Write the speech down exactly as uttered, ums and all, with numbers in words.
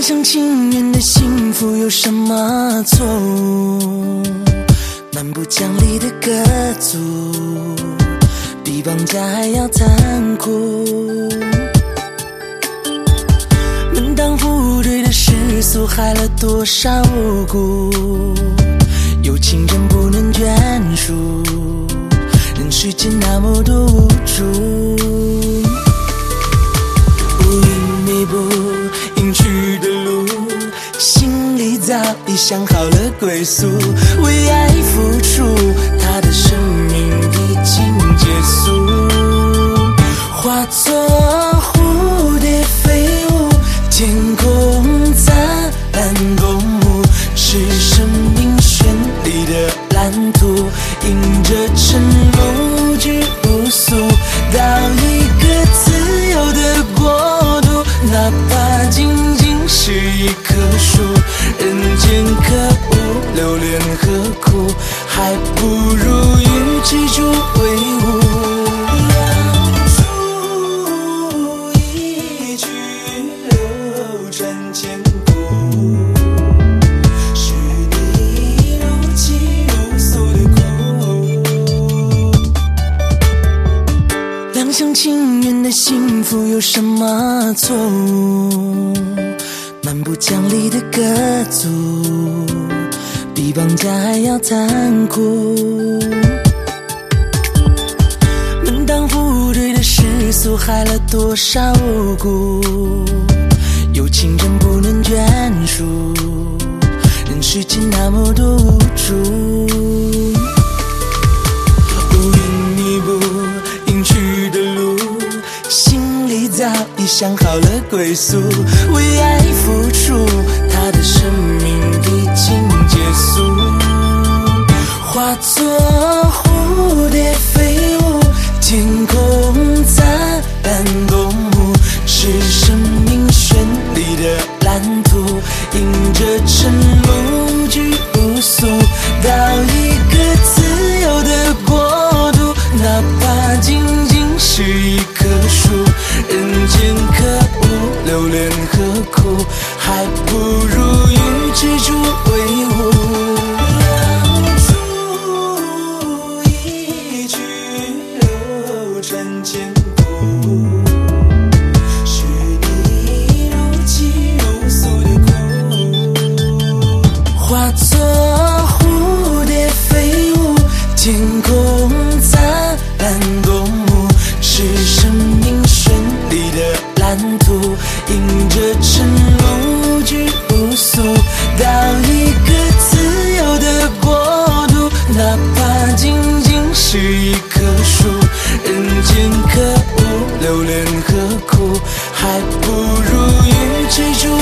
厢情愿的幸福有什么错误？蛮不讲理的歌族，比绑架还要残酷。门当户对的世俗害了多少无辜？有情人不能眷属，人世间那么多无助。乌云密布，隐去的路，心里早已想好了归宿。为爱付出，他的生命已经结束，化作蝴蝶飞舞，天空灿烂公墓，是生命绚丽的蓝图，迎着晨露去无数，到一个自由的国度。哪怕仅仅是一棵树，人间可恶，留恋何苦？还不如与蜘蛛为伍。扬出一曲流传千古，是你如泣如诉的苦。两厢情愿的幸福有什么错误？蛮不讲理的歌族，比绑架还要残酷。门当户对的世俗害了多少无辜？有情人不能眷属，人世间那么多无助。乌云密布，隐去的路，心里早已想好了归宿。为爱付出，他的生命已经结束，化作蝴蝶飞舞，天空灿烂公墓，是生命绚丽的蓝图，迎着晨露去无数，到一个自由的国度。哪怕仅仅是一棵树，人间可恶，留恋何苦？还不如与蜘蛛为伍。扬出一曲流传千古，是你如泣如诉的苦。化作蝴蝶飞舞，天空灿烂公墓，是生命绚丽的蓝图，迎着晨露去无数，到一个自由的国度。哪怕仅仅是一棵树，人间可恶，留恋何苦？还不如与蜘蛛